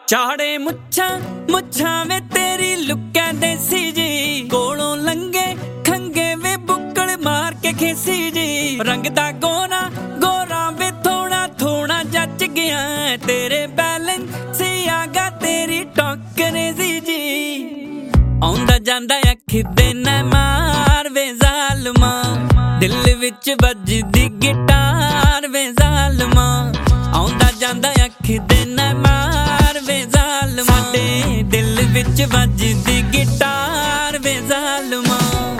ਚਾੜੇ ਮੁੱਛਾਂ ਵੇ ਤੇਰੀ ਲੁੱਕਾ ਦੇਸੀ ਜੀ, ਕੋਲੋਂ ਲੰਗੇ ਖੰਗੇ ਵੇ ਬੁੱਕਲ ਮਾਰ ਕੇ ਖੇਸੀ ਜੀ। ਰੰਗ ਦਾ ਗੋਰਾ ਵੇ ਥੋੜਾ ਜੱਜ ਗਿਆ, ਤੇਰੇ ਬੈਲੈਂਸ ਆਗਾ ਤੇਰੀ ਟੋਕਰੇਜ਼ੀ ਜੀ। ਆਉਂਦਾ ਜਾਂਦਾ ਅੱਖ ਦੇ ਨਾ ਮਾਰ ਵੇ ਜ਼ਾਲਮਾ, ਦਿਲ ਵਿੱਚ ਵੱਜਦੀ ਗਿਟਾਰ ਵੇ ਜ਼ਾਲਮਾ। ਆਉਂਦਾ ਜਾਂਦਾ ਅੱਖ ਦੇ ਨਾ ਮਾਰ ਵੇ ਜ਼ਾਲਮਾ, ਸਾਡੇ ਦਿਲ ਵਿੱਚ ਵੱਜਦੀ ਗਿਟਾਰ ਵੇ ਜ਼ਾਲਮਾ।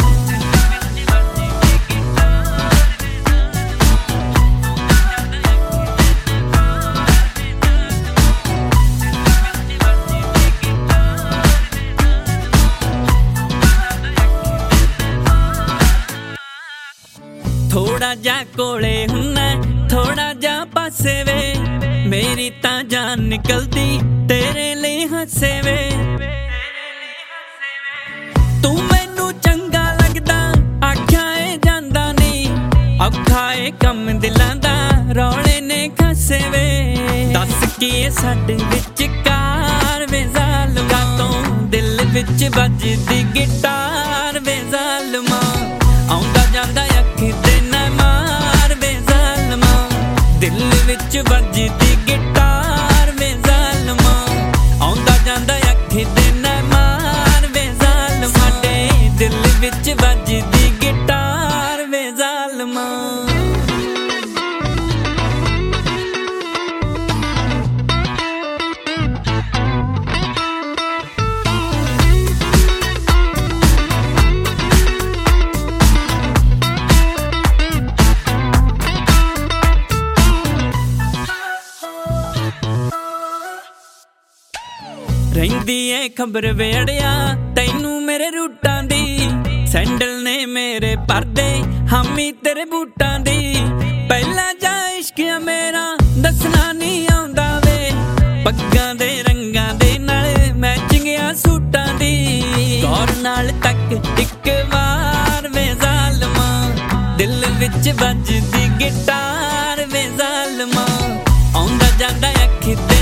ਥੋੜਾ ਜਾ ਕੋਲੇ ਹੁੰਨਾ, ਥੋੜਾ ਜਾ ਪਾਸੇ ਵੇ, ਮੇਰੀ ਤਾਂ ਜਾਨ ਨਿਕਲਦੀ ਤੇਰੇ ਲਈ ਹੱਸੇ ਵੇ। ਤੂੰ ਮੈਨੂੰ ਚੰਗਾ ਲੱਗਦਾ, ਆਖਿਆ ਏ ਜਾਂਦਾ ਨੀ, ਔਖਾ ਏ ਕੰਮ ਦਿਲਾਂ ਦਾ, ਰੌਲੇ ਨੇ ਖਾਸੇ ਵੇ। ਦੱਸ ਕੀ ਏ ਸਾਡੇ ਵਿਚਕਾਰ ਵੇ ਜ਼ਾਲਮਾ, ਤੋਂ ਦਿਲ ਵਿੱਚ ਵੱਜਦੀ ਗਿਟਾਰ ਵੇ ਜ਼ਾਲਮਾ। ਆਉਂਦਾ ਜਾਂਦਾ ਅੱਖ ਦੇ ਨਾ ਮਾਰ ਵੇ ਜ਼ਾਲਮਾ, ਦਿਲ ਵਿੱਚ ਵੱਜਦੀ ਗਿਟਾਰ ਵੇ ਜ਼ਾਲਮਾ। ਆਉਂਦਾ ਜਾਂਦਾ ਅੱਖ ਦੇ ਨਾ ਮਾਰ ਵੇ ਜ਼ਾਲਮਾ, ਸਾਡੇ ਦਿਲ ਵਿੱਚ ਵੱਜਦੀ ਗਿਟਾਰ ਵੇ ਜ਼ਾਲਮਾ। ਰਹਿੰਦੀ ਏ ਖਬਰ ਵੇੜਿਆ ਤੈਨੂੰ ਮੇਰੇ ਰੂਟਾਂ ਦੀ, ਸੈਂਡਲ ਨੇ ਮੇਰੇ ਪਰਦੇ ਹਾਮੀ ਤੇਰੇ ਬੂਟਾਂ ਦੀ। ਪਹਿਲਾਂ ਜਾ ਇਸ਼ਕ ਮੇਰਾ ਦੱਸਣਾ ਨਹੀਂ ਆਉਂਦਾ ਵੇ, ਪੱਗਾਂ ਦੇ ਰੰਗਾਂ ਦੇ ਨਾਲ ਮੈਚਿੰਗ ਆ ਸੂਟਾਂ ਦੀ। ਗੌਰ ਨਾਲ ਤੱਕ ਇੱਕ ਵਾਰ ਵੇ ਜ਼ਾਲਮਾ, ਦਿਲ ਵਿੱਚ ਵੱਜਦੀ ਗਿਟਾਰ ਵੇ ਜ਼ਾਲਮਾ। ਆਉਂਦਾ ਜਾਂਦਾ ਅੱਖ ਦੇ